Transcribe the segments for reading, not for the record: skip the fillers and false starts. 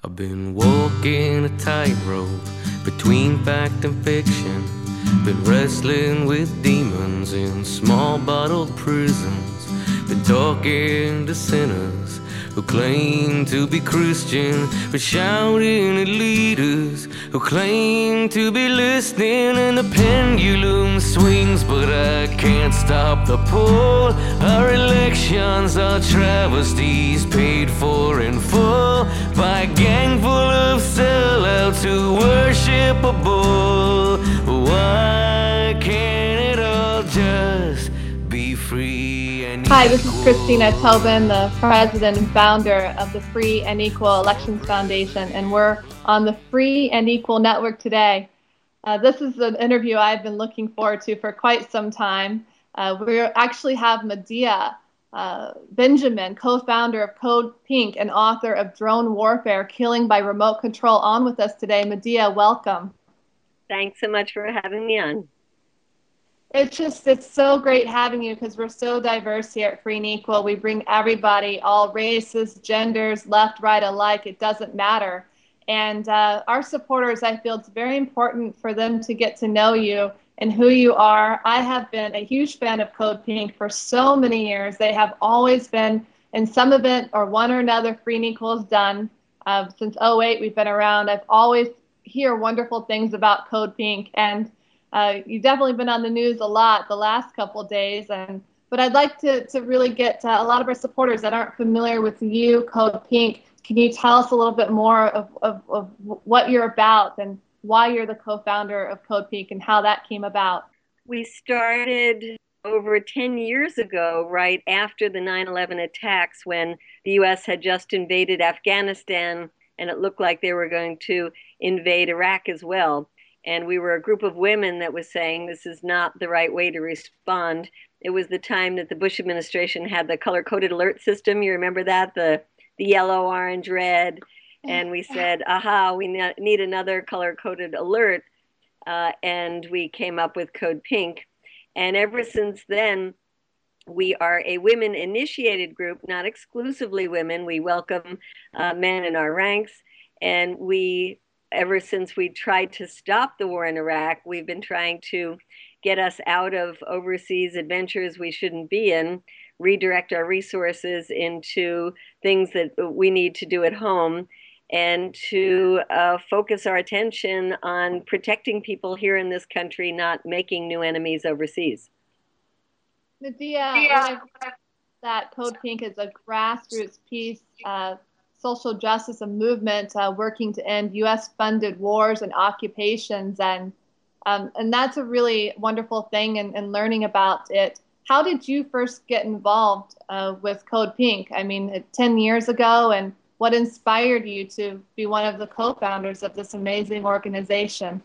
I've been walking a tightrope between fact and fiction. Been wrestling with demons in small bottled prisons. Been talking to sinners who claim to be Christian, but shouting at leaders who claim to be listening. And the pendulum swings, but I can't stop the pull. Our elections are travesties paid for in full by a gang full of sellouts who worship a bull. Why can't it all just be free and equal? Hi, this is Christina Tobin, the president and founder of the Free and Equal Elections Foundation, and we're on the Free and Equal Network today. This is an interview I've been looking forward to for quite some time. We actually have Medea Benjamin, co-founder of Code Pink and author of Drone Warfare, Killing by Remote Control, on with us today. Medea, welcome. Thanks so much for having me on. It's so great having you because we're so diverse here at Free and Equal. We bring everybody, all races, genders, left, right, alike. It doesn't matter. And our supporters, I feel it's very important for them to get to know you and who you are. I have been a huge fan of Code Pink for so many years. They have always been in some event or one or another Free and Equal has done. Since '08, we've been around. I've always hear wonderful things about Code Pink, and you've definitely been on the news a lot the last couple of days. But I'd like to really get a lot of our supporters that aren't familiar with you, Code Pink. Can you tell us a little bit more of what you're about and why you're the co-founder of Code Pink and how that came about? We started over 10 years ago, right after the 9/11 attacks, when the U.S. had just invaded Afghanistan, and it looked like they were going to invade Iraq as well. And we were a group of women that was saying this is not the right way to respond. It was the time that the Bush administration had the color-coded alert system. You remember that? The yellow, orange, red. And we said, aha, we need another color-coded alert. And we came up with Code Pink. And ever since then, we are a women-initiated group, not exclusively women. We welcome men in our ranks. And ever since we tried to stop the war in Iraq, we've been trying to get us out of overseas adventures we shouldn't be in, redirect our resources into things that we need to do at home, and to focus our attention on protecting people here in this country, not making new enemies overseas. Medea, that Code Pink is a grassroots piece, social justice, a movement working to end U.S.-funded wars and occupations, and that's a really wonderful thing. And learning about it, how did you first get involved with Code Pink? I mean, 10 years ago, and what inspired you to be one of the co-founders of this amazing organization?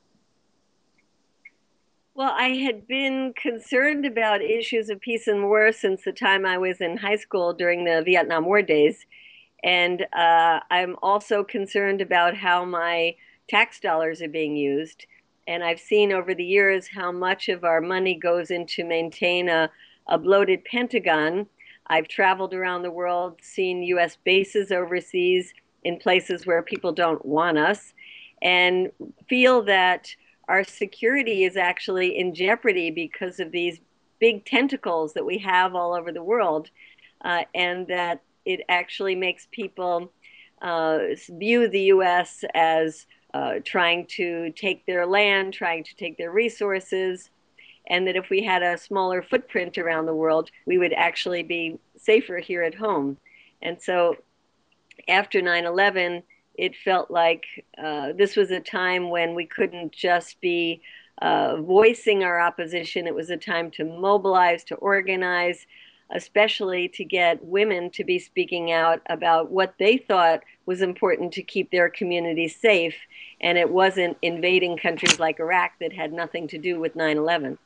Well, I had been concerned about issues of peace and war since the time I was in high school during the Vietnam War days. And I'm also concerned about how my tax dollars are being used. And I've seen over the years how much of our money goes into maintain a bloated Pentagon. I've traveled around the world, seen U.S. bases overseas in places where people don't want us, and feel that our security is actually in jeopardy because of these big tentacles that we have all over the world, and that it actually makes people view the U.S. as trying to take their land, trying to take their resources, and that if we had a smaller footprint around the world, we would actually be safer here at home. And so after 9/11, it felt like this was a time when we couldn't just be voicing our opposition. It was a time to mobilize, to organize, especially to get women to be speaking out about what they thought was important to keep their communities safe. And it wasn't invading countries like Iraq that had nothing to do with 9/11.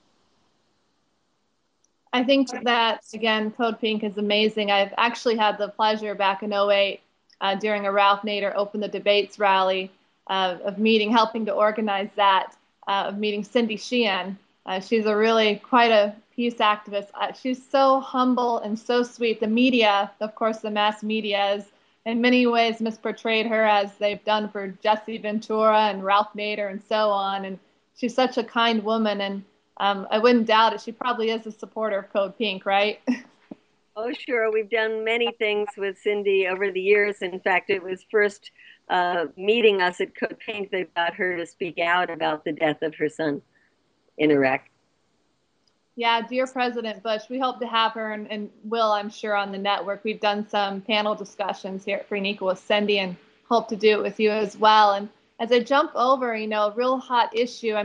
I think that, again, Code Pink is amazing. I've actually had the pleasure back in '08 during a Ralph Nader Open the Debates rally of helping to organize that, of meeting Cindy Sheehan. She's quite a peace activist. She's so humble and so sweet. The media, of course, the mass media is in many ways misportrayed her as they've done for Jesse Ventura and Ralph Nader and so on. And she's such a kind woman, and I wouldn't doubt it. She probably is a supporter of Code Pink, right? Oh, sure. We've done many things with Cindy over the years. In fact, it was first meeting us at Code Pink that got her to speak out about the death of her son in Iraq. Yeah, dear President Bush, we hope to have her and will, I'm sure, on the network. We've done some panel discussions here at Free and Equal with Cindy and hope to do it with you as well. And as I jump over, a real hot issue,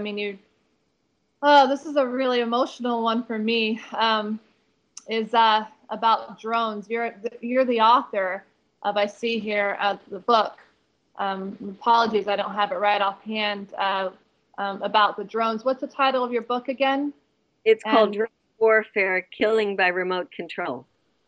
this is a really emotional one for me, is about drones. You're the author of, I see here, the book. Apologies, I don't have it right offhand, about the drones. What's the title of your book again? It's called Drone Warfare, Killing by Remote Control.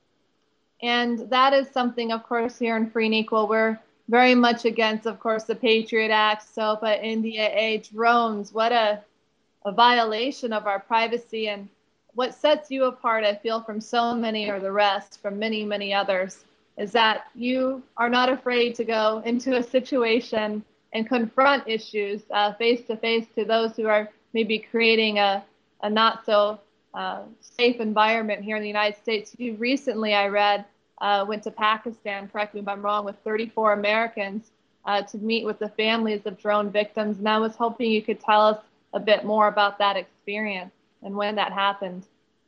And that is something, of course, here in Free and Equal, we're very much against, of course, the Patriot Act, SOPA, NDAA, drones. What a violation of our privacy. And what sets you apart, I feel, from so many or the rest, from many, many others, is that you are not afraid to go into a situation and confront issues face to face to those who are maybe creating a not so safe environment here in the United States. You recently, I read, went to Pakistan, correct me if I'm wrong, with 34 Americans to meet with the families of drone victims. And I was hoping you could tell us a bit more about that experience and when that happened.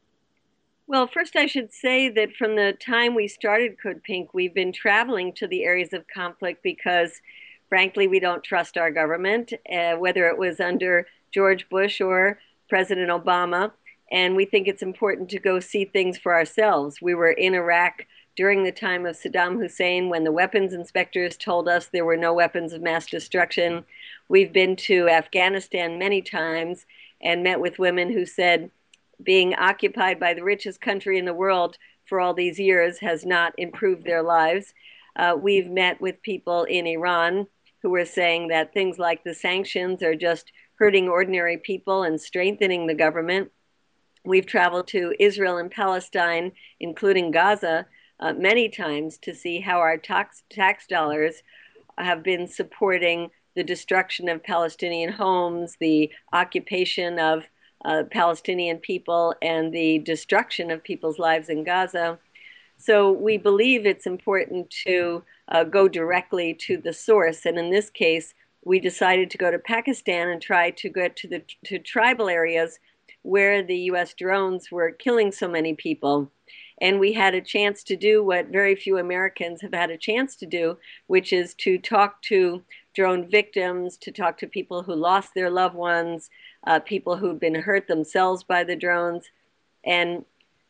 Well, first I should say that from the time we started Code Pink, we've been traveling to the areas of conflict because, frankly, we don't trust our government, whether it was under George Bush or President Obama, and we think it's important to go see things for ourselves. We were in Iraq during the time of Saddam Hussein when the weapons inspectors told us there were no weapons of mass destruction. We've been to Afghanistan many times and met with women who said being occupied by the richest country in the world for all these years has not improved their lives. We've met with people in Iran who were saying that things like the sanctions are just hurting ordinary people and strengthening the government. We've traveled to Israel and Palestine, including Gaza, many times to see how our tax dollars have been supporting the destruction of Palestinian homes, the occupation of Palestinian people, and the destruction of people's lives in Gaza. So we believe it's important to go directly to the source. And in this case, we decided to go to Pakistan and try to get to tribal areas where the U.S. drones were killing so many people. And we had a chance to do what very few Americans have had a chance to do, which is to talk to drone victims, to talk to people who lost their loved ones, people who've been hurt themselves by the drones, and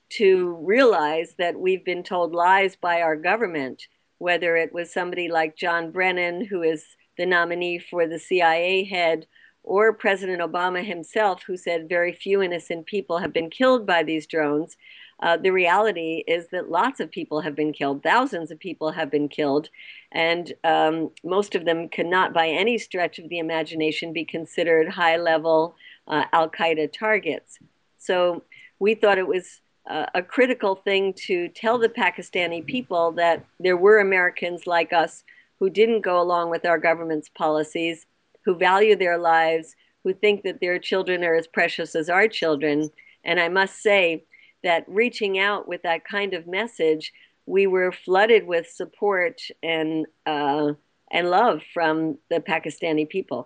to realize that we've been told lies by our government, whether it was somebody like John Brennan, who is the nominee for the CIA head, or President Obama himself, who said very few innocent people have been killed by these drones. The reality is that lots of people have been killed, thousands of people have been killed, and most of them cannot by any stretch of the imagination be considered high-level Al-Qaeda targets. So we thought it was a critical thing to tell the Pakistani people that there were Americans like us who didn't go along with our government's policies, who value their lives, who think that their children are as precious as our children. And I must say that reaching out with that kind of message, we were flooded with support and love from the Pakistani people.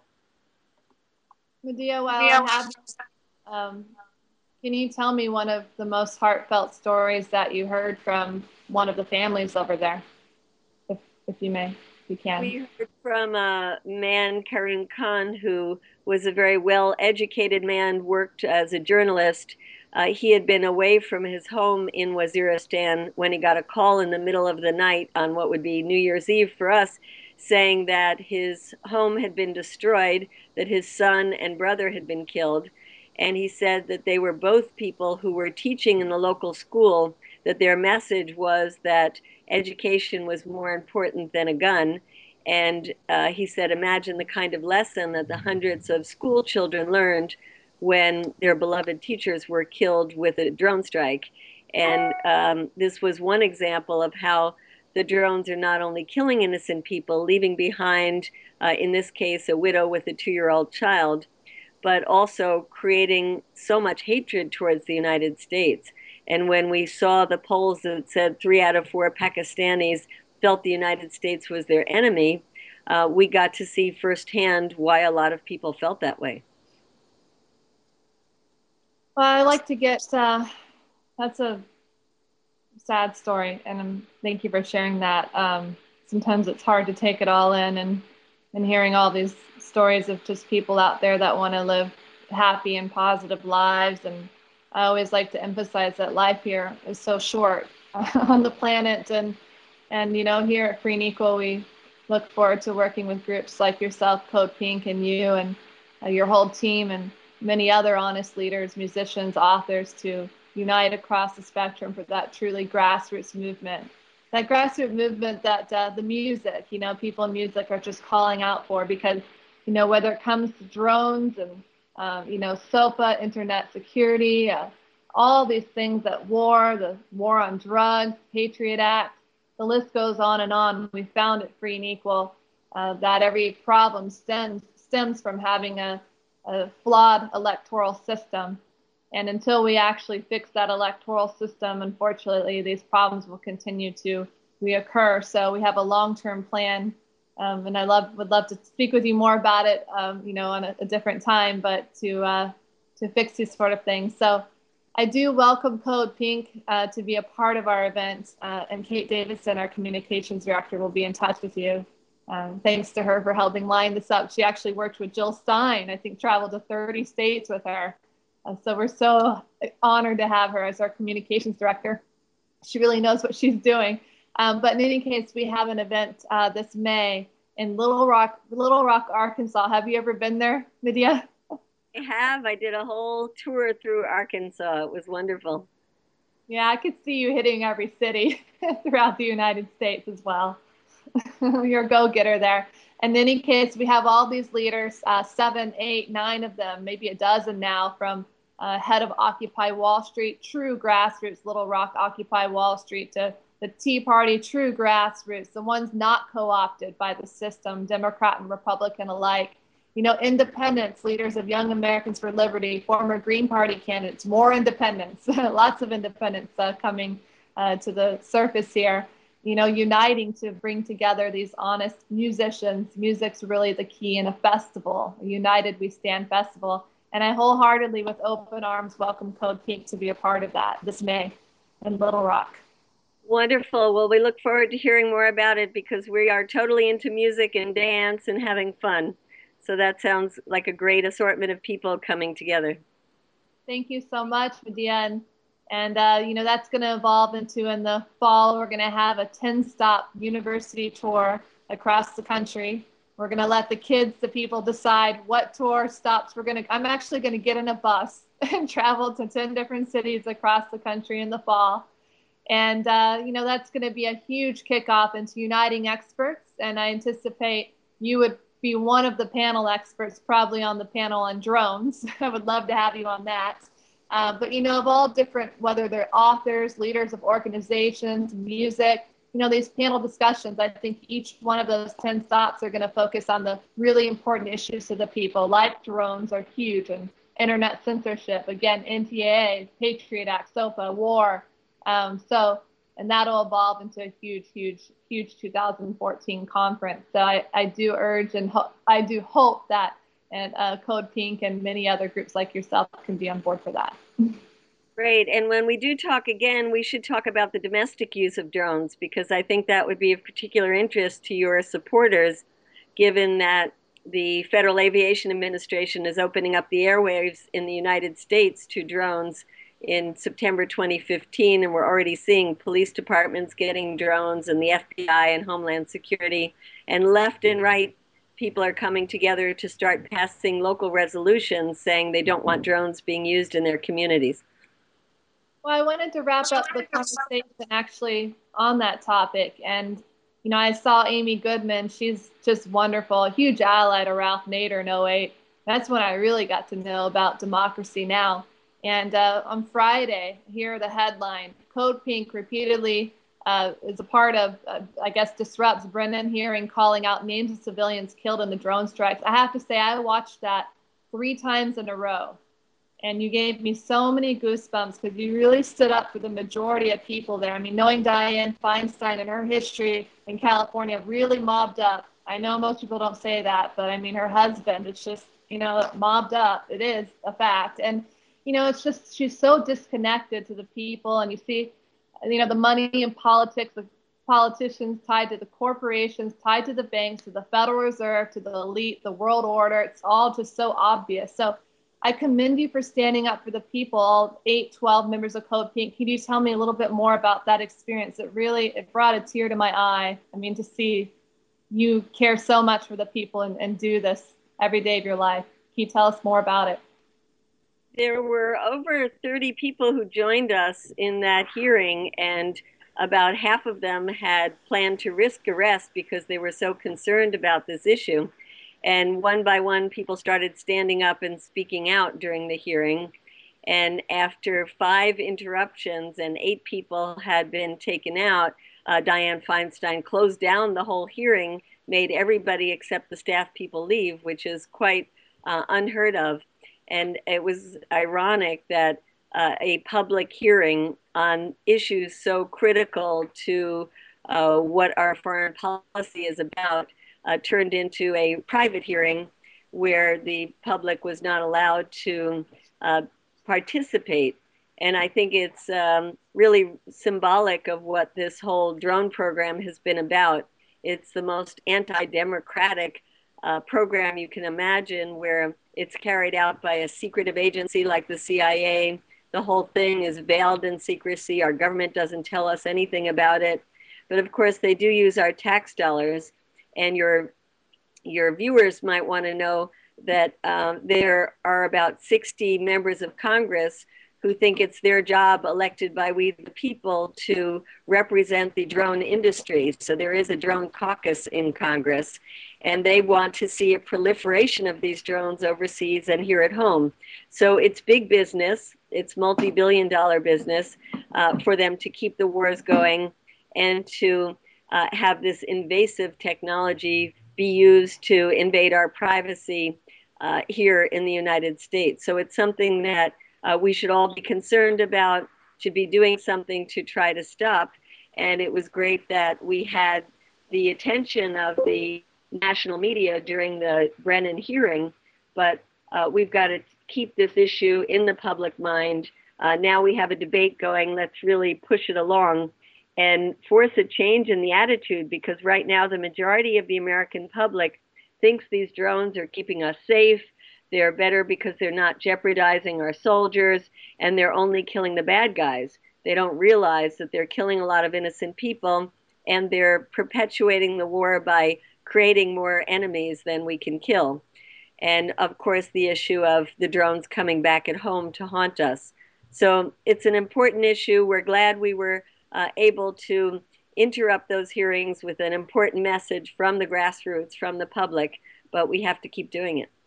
Medea, while I have, can you tell me one of the most heartfelt stories that you heard from one of the families over there, if you may? You can. We heard from a man, Karim Khan, who was a very well-educated man, worked as a journalist. He had been away from his home in Waziristan when he got a call in the middle of the night on what would be New Year's Eve for us, saying that his home had been destroyed, that his son and brother had been killed. And he said that they were both people who were teaching in the local school, that their message was that education was more important than a gun. And he said, imagine the kind of lesson that the hundreds of school children learned when their beloved teachers were killed with a drone strike. And this was one example of how the drones are not only killing innocent people, leaving behind, in this case, a widow with a 2-year-old child, but also creating so much hatred towards the United States. And when we saw the polls that said 3 out of 4 Pakistanis felt the United States was their enemy, we got to see firsthand why a lot of people felt that way. Well, I like to get, that's a sad story, and thank you for sharing that. Sometimes it's hard to take it all in, and hearing all these stories of just people out there that want to live happy and positive lives. And I always like to emphasize that life here is so short on the planet. And here at Free and Equal, we look forward to working with groups like yourself, Code Pink, and you, and your whole team, and many other honest leaders, musicians, authors, to unite across the spectrum for that truly grassroots movement. That grassroots movement that the music, people in music are just calling out for, because, whether it comes to drones and, SOPA, internet security, all these things, the war on drugs, Patriot Act, the list goes on and on. We found at Free and Equal that every problem stems from having a flawed electoral system. And until we actually fix that electoral system, unfortunately, these problems will continue to reoccur. So we have a long-term plan, and I would love to speak with you more about it, on a different time, but to fix these sort of things. So I do welcome Code Pink to be a part of our event, and Kate Davidson, our communications director, will be in touch with you. Thanks to her for helping line this up. She actually worked with Jill Stein, I think traveled to 30 states with her. So we're so honored to have her as our communications director. She really knows what she's doing. But in any case, we have an event this May in Little Rock, Arkansas. Have you ever been there, Medea? I have. I did a whole tour through Arkansas. It was wonderful. Yeah, I could see you hitting every city throughout the United States as well. You're a go-getter there. In any case, we have all these leaders, 7, 8, 9 of them, maybe a dozen now, from head of Occupy Wall Street, true grassroots, Little Rock, Occupy Wall Street, to the Tea Party, true grassroots, the ones not co-opted by the system, Democrat and Republican alike. Independents, leaders of Young Americans for Liberty, former Green Party candidates, more independents, lots of independents coming to the surface here, uniting to bring together these honest musicians. Music's really the key in a festival, a United We Stand festival. And I wholeheartedly, with open arms, welcome Code Pink to be a part of that this May in Little Rock. Wonderful. Well, we look forward to hearing more about it, because we are totally into music and dance and having fun. So that sounds like a great assortment of people coming together. Thank you so much, Medea. And that's going to evolve into, in the fall, we're going to have a 10-stop university tour across the country. We're going to let the kids, the people, decide what tour stops I'm actually going to get in a bus and travel to 10 different cities across the country in the fall. And, that's going to be a huge kickoff into uniting experts. And I anticipate you would be one of the panel experts, probably on the panel on drones. I would love to have you on that. But, of all different, whether they're authors, leaders of organizations, music, these panel discussions, I think each one of those 10 stops are going to focus on the really important issues to the people, like drones are huge, and internet censorship, again, NTAA, Patriot Act, SOPA, war. And that'll evolve into a huge 2014 conference. So I do urge, and I do hope that Code Pink and many other groups like yourself can be on board for that. Great. And when we do talk again, we should talk about the domestic use of drones, because I think that would be of particular interest to your supporters, given that the Federal Aviation Administration is opening up the airwaves in the United States to drones in September 2015, and we're already seeing police departments getting drones, and the FBI and Homeland Security, and left and right people are coming together to start passing local resolutions saying they don't want drones being used in their communities. Well, I wanted to wrap up the conversation actually on that topic. And, I saw Amy Goodman. She's just wonderful, a huge ally to Ralph Nader in 08. That's when I really got to know about Democracy Now! And on Friday, here the headline, Code Pink repeatedly is a part of, I guess, disrupts Brennan hearing, calling out names of civilians killed in the drone strikes. I have to say, I watched that 3 times in a row. And you gave me so many goosebumps because you really stood up for the majority of people there. I mean, knowing Dianne Feinstein and her history in California, really mobbed up. I know most people don't say that, but I mean, her husband, it's just, mobbed up. It is a fact. And, it's just, she's so disconnected to the people. And you see, the money in politics, the politicians tied to the corporations, tied to the banks, to the Federal Reserve, to the elite, the world order. It's all just so obvious. So I commend you for standing up for the people, all 12 members of Code Pink. Can you tell me a little bit more about that experience? It brought a tear to my eye. I mean, to see you care so much for the people and do this every day of your life. Can you tell us more about it? There were over 30 people who joined us in that hearing, and about half of them had planned to risk arrest because they were so concerned about this issue. And one by one, people started standing up and speaking out during the hearing. And after 5 interruptions and 8 people had been taken out, Dianne Feinstein closed down the whole hearing, made everybody except the staff people leave, which is quite unheard of. And it was ironic that a public hearing on issues so critical to what our foreign policy is about turned into a private hearing where the public was not allowed to participate. And I think it's really symbolic of what this whole drone program has been about. It's the most anti-democratic program you can imagine, where it's carried out by a secretive agency like the CIA. The whole thing is veiled in secrecy. Our government doesn't tell us anything about it. But of course, they do use our tax dollars. And your viewers might want to know that there are about 60 members of Congress who think it's their job, elected by we the people, to represent the drone industry. So there is a drone caucus in Congress, and they want to see a proliferation of these drones overseas and here at home. So it's big business. It's multi-billion-dollar business for them to keep the wars going and to have this invasive technology be used to invade our privacy here in the United States. So it's something that we should all be concerned about, should be doing something to try to stop. And it was great that we had the attention of the national media during the Brennan hearing, but we've got to keep this issue in the public mind. Now we have a debate going. Let's really push it along and force a change in the attitude, because right now the majority of the American public thinks these drones are keeping us safe. They're better because they're not jeopardizing our soldiers, and they're only killing the bad guys. They don't realize that they're killing a lot of innocent people, and they're perpetuating the war by creating more enemies than we can kill. And of course, the issue of the drones coming back at home to haunt us. So it's an important issue. We're glad we were able to interrupt those hearings with an important message from the grassroots, from the public, but we have to keep doing it.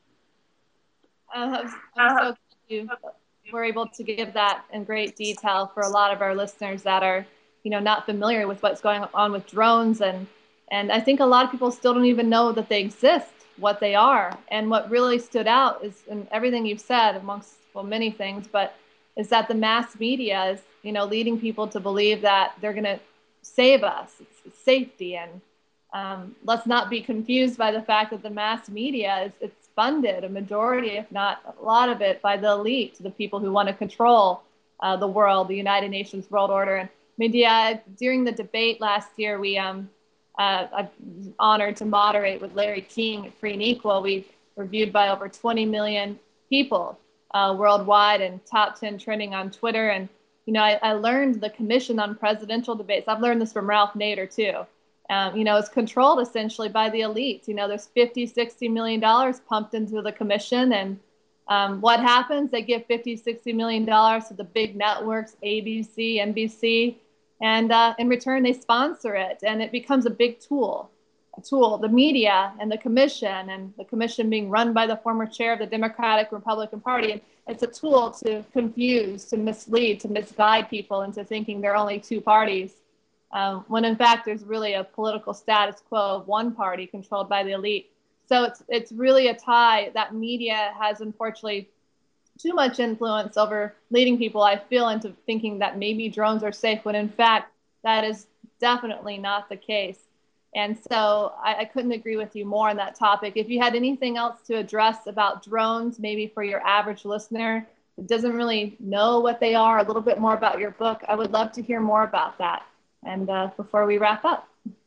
I'm so glad you were able to give that in great detail for a lot of our listeners that are, not familiar with what's going on with drones. And I think a lot of people still don't even know that they exist, what they are. And what really stood out is, in everything you've said, amongst, many things, but is that the mass media is, leading people to believe that they're going to save us. It's safety. And let's not be confused by the fact that the mass media it's funded, a majority, if not a lot of it, by the elite, the people who want to control the world, the United Nations world order. And media, during the debate last year, I'm honored to moderate with Larry King at Free and Equal. We were viewed by over 20 million people worldwide, and top 10 trending on Twitter. And, I learned the Commission on Presidential Debates. I've learned this from Ralph Nader too. It's controlled essentially by the elite. There's $50-60 million pumped into the commission. And what happens? They give $50-60 million to the big networks, ABC, NBC. And in return, they sponsor it. And it becomes a big tool, the media and the commission being run by the former chair of the Democratic Republican Party. And it's a tool to confuse, to mislead, to misguide people into thinking there are only 2 parties. when in fact there's really a political status quo of one party controlled by the elite. So it's really a tie that media has, unfortunately, too much influence over leading people, I feel, into thinking that maybe drones are safe, when in fact that is definitely not the case. And so I couldn't agree with you more on that topic. If you had anything else to address about drones, maybe for your average listener that doesn't really know what they are, a little bit more about your book, I would love to hear more about that. And before we wrap up.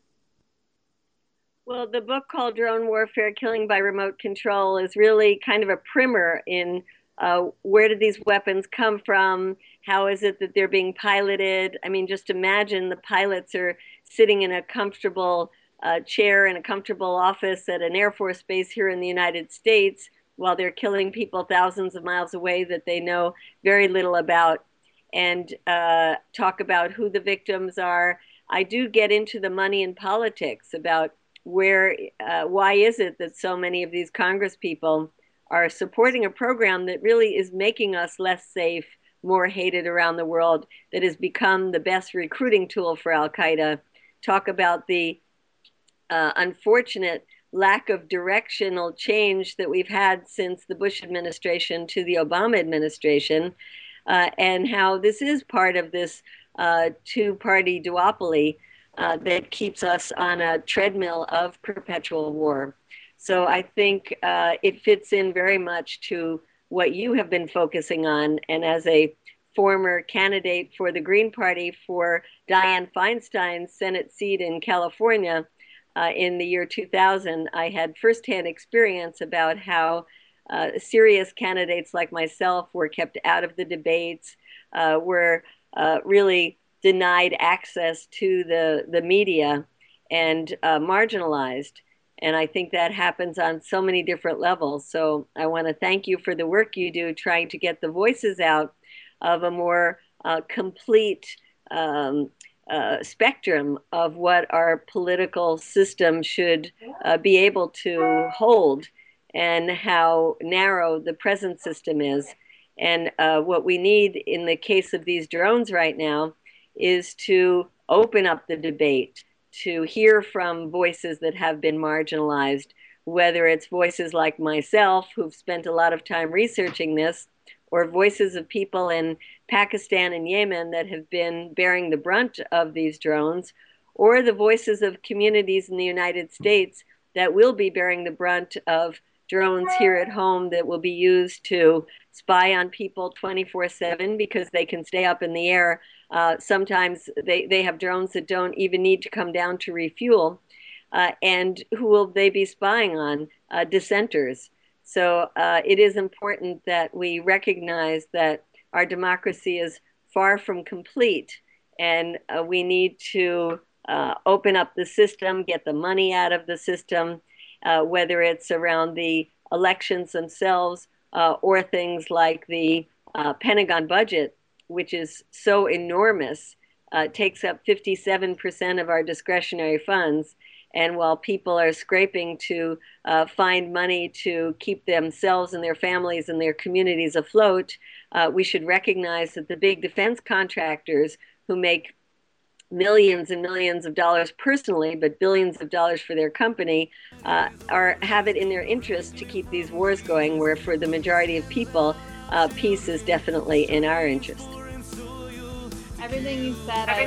Well, the book called Drone Warfare, Killing by Remote Control is really kind of a primer in where did these weapons come from? How is it that they're being piloted? I mean, just imagine the pilots are sitting in a comfortable chair in a comfortable office at an Air Force base here in the United States while they're killing people thousands of miles away that they know very little about, and talk about who the victims are. I do get into the money and politics about why is it that so many of these Congress people are supporting a program that really is making us less safe, more hated around the world, that has become the best recruiting tool for Al-Qaeda. Talk about the unfortunate lack of directional change that we've had since the Bush administration to the Obama administration, and how this is part of this two-party duopoly that keeps us on a treadmill of perpetual war. So I think it fits in very much to what you have been focusing on. And as a former candidate for the Green Party for Dianne Feinstein's Senate seat in California in the year 2000, I had firsthand experience about how serious candidates like myself were kept out of the debates, were really denied access to the media, and marginalized. And I think that happens on so many different levels. So I want to thank you for the work you do trying to get the voices out of a more complete spectrum of what our political system should be able to hold, and how narrow the present system is. And what we need in the case of these drones right now is to open up the debate, to hear from voices that have been marginalized, whether it's voices like myself who've spent a lot of time researching this, or voices of people in Pakistan and Yemen that have been bearing the brunt of these drones, or the voices of communities in the United States that will be bearing the brunt of drones here at home that will be used to spy on people 24/7 because they can stay up in the air. Sometimes they have drones that don't even need to come down to refuel. And who will they be spying on? Dissenters. So it is important that we recognize that our democracy is far from complete, and we need to open up the system, get the money out of the system, whether it's around the elections themselves or things like the Pentagon budget, which is so enormous, takes up 57% of our discretionary funds. And while people are scraping to find money to keep themselves and their families and their communities afloat, we should recognize that the big defense contractors who make millions and millions of dollars personally, but billions of dollars for their company, have it in their interest to keep these wars going, where for the majority of people, peace is definitely in our interest. Everything you said, I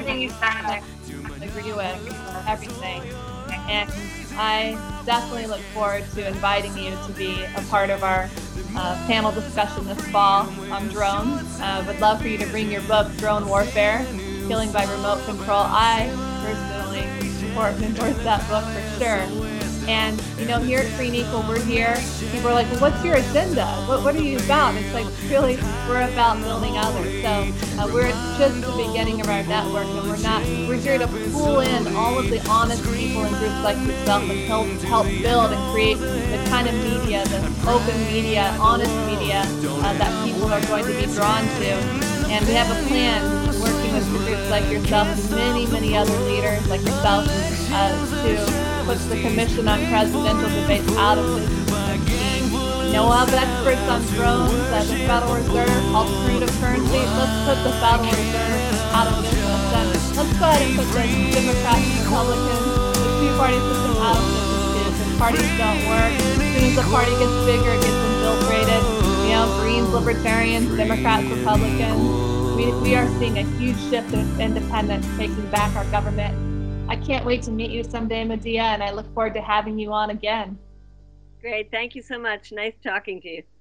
agree with everything. And I definitely look forward to inviting you to be a part of our panel discussion this fall on drones. Would love for you to bring your book, Drone Warfare, Killing by Remote Control. I personally support and endorse that book for sure. And, you know, here at Free and Equal, we're here. People are like, well, what's your agenda? What are you about? It's like, really, we're about building others. So we're just the beginning of our network, and we're here to pull in all of the honest people and groups like yourself and help build and create the kind of media, the open media, honest media that people are going to be drawn to. And we have a plan, working with groups like yourself and many, many other leaders like yourself to put the Commission on Presidential Debates out of business. You know, we'll have experts on drones, the Federal Reserve, alternative currency. Let's put the Federal Reserve out of business. And let's go ahead and put the Democrats and Republicans, the two-party system out of business too, because parties don't work. As soon as the party gets bigger, it gets infiltrated. You know, Greens, Libertarians, Democrats, Republicans. We are seeing a huge shift in independence, taking back our government. I can't wait to meet you someday, Medea, and I look forward to having you on again. Great. Thank you so much. Nice talking to you.